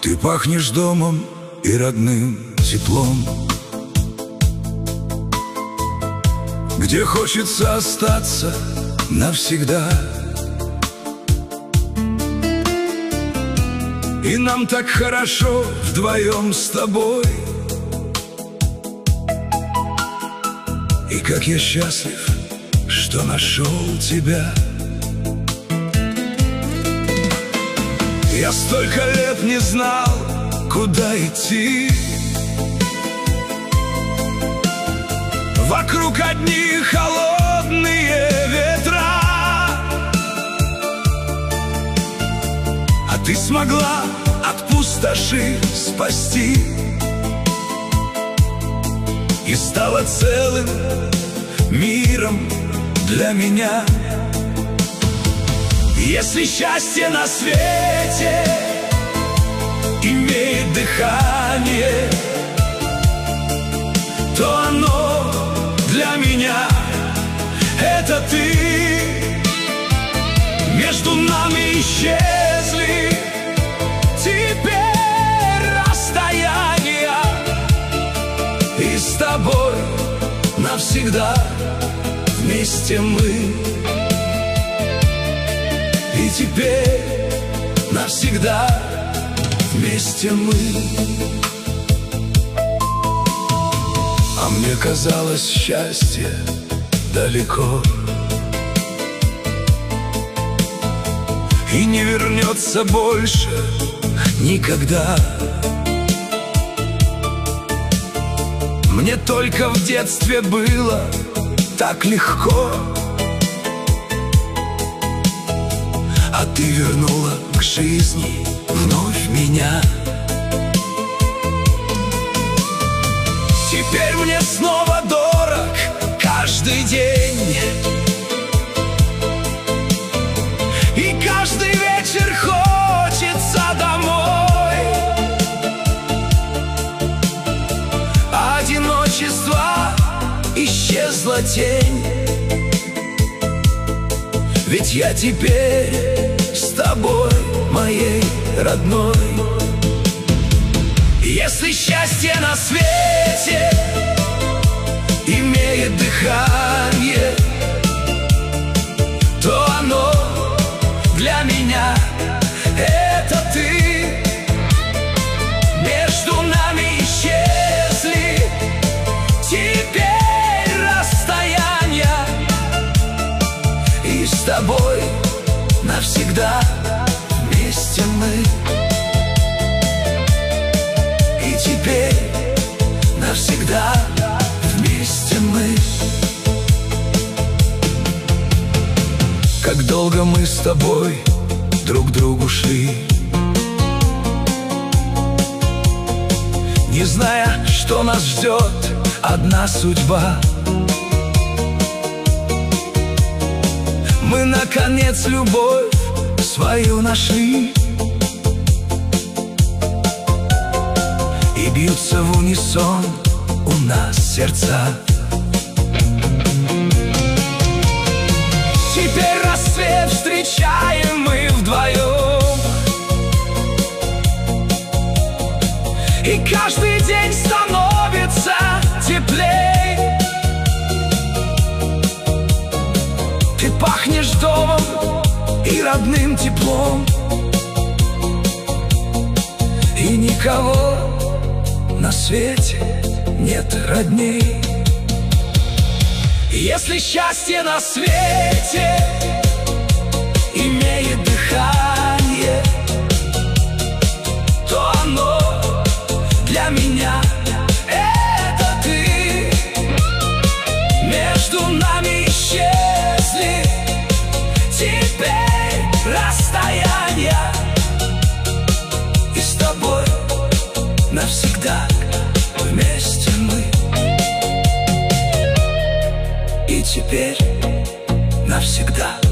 Ты пахнешь домом и родным теплом, где хочется остаться навсегда. И нам так хорошо вдвоем с тобой. И как я счастлив, что нашел тебя. Я столько лет не знал, куда идти. Вокруг одни холодные ветра, а ты смогла от пустоши спасти и стала целым миром для меня. Если счастье на свете имеет дыхание, то оно для меня — это ты. Между нами исчезли теперь расстояния, и с тобой навсегда вместе мы. И теперь навсегда вместе мы. А мне казалось, счастье далеко и не вернется больше никогда. Мне только в детстве было так легко, а ты вернула к жизни вновь меня. Теперь мне снова дорог каждый день, и каждый вечер хочется домой. Одиночество исчезла тень, ведь я теперь с тобой, моей родной. Если счастье на свете имеет дыхание, то оно для меня — это ты. Между нами исчезли теперь расстояния, и с тобой навсегда вместе мы. И теперь навсегда вместе мы. Как долго мы с тобой друг к другу шли, не зная, что нас ждет одна судьба. Мы, наконец, любовь свою нашли, и бьются в унисон у нас сердца. Теперь рассвет встречаем мы вдвоем, и каждый день становится теплей. Ты пахнешь домом и родным теплом, и никого на свете нет родней. Если счастье на свете имеет дыхание, то оно для меня — это ты. Между нами исчезли теперь расстояния, и с тобой навсегда вместе мы. И теперь навсегда